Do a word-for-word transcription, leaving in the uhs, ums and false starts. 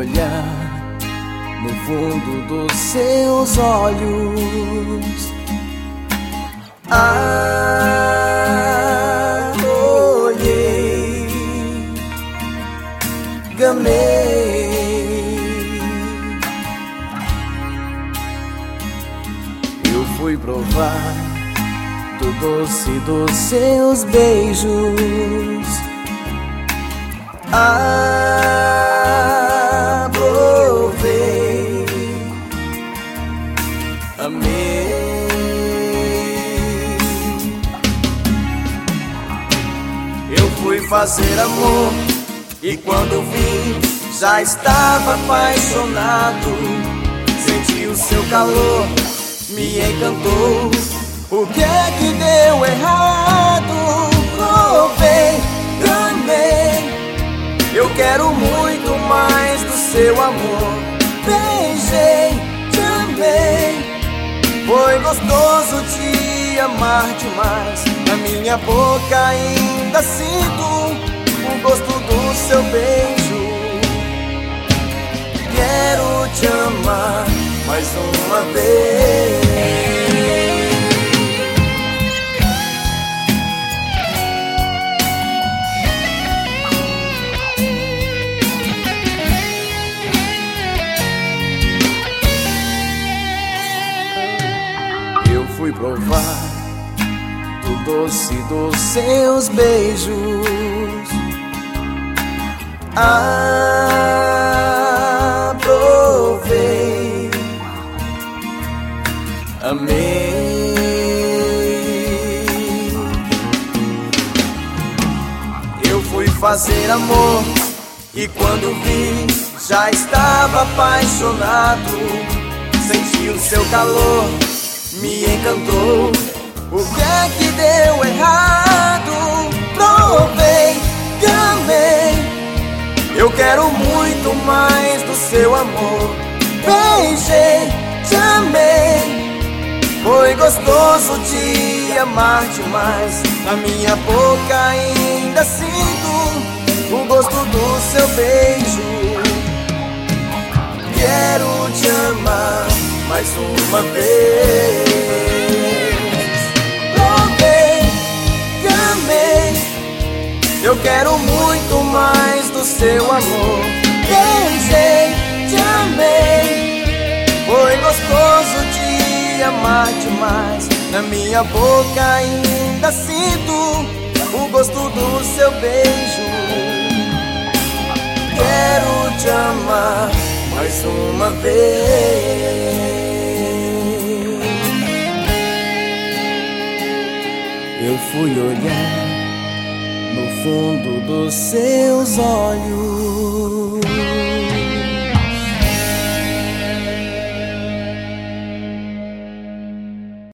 olhar no fundo dos seus olhos. Ah, olhei, gamei. Eu fui provar do doce dos seus beijos. Ah, provei, amei. Eu fui fazer amor e quando vi já estava apaixonado. Senti o seu calor, me encantou. O que é que deu errado? Provei, amei. Eu quero muito mais do seu amor. Beijei, te amei. Foi gostoso te amar demais. Na minha boca ainda sinto o gosto do seu beijo. Quero te amar mais uma vez. Fui provar do doce dos seus beijos. Ah, provei, amei. Eu fui fazer amor e quando vi já estava apaixonado. Senti o seu calor, me encantou. O que é que deu errado? Provei, amei. Eu quero muito mais do seu amor. Beijei, te amei. Foi gostoso te amar demais. Na minha boca ainda sinto o gosto do seu beijo. Quero te amar mais uma vez. Provei, amei. Eu quero muito mais do seu amor. Beijei, te amei. Foi gostoso te amar demais. Na minha boca ainda sinto o gosto do seu beijo. Quero te amar mais uma vez. Eu fui olhar no fundo dos seus olhos.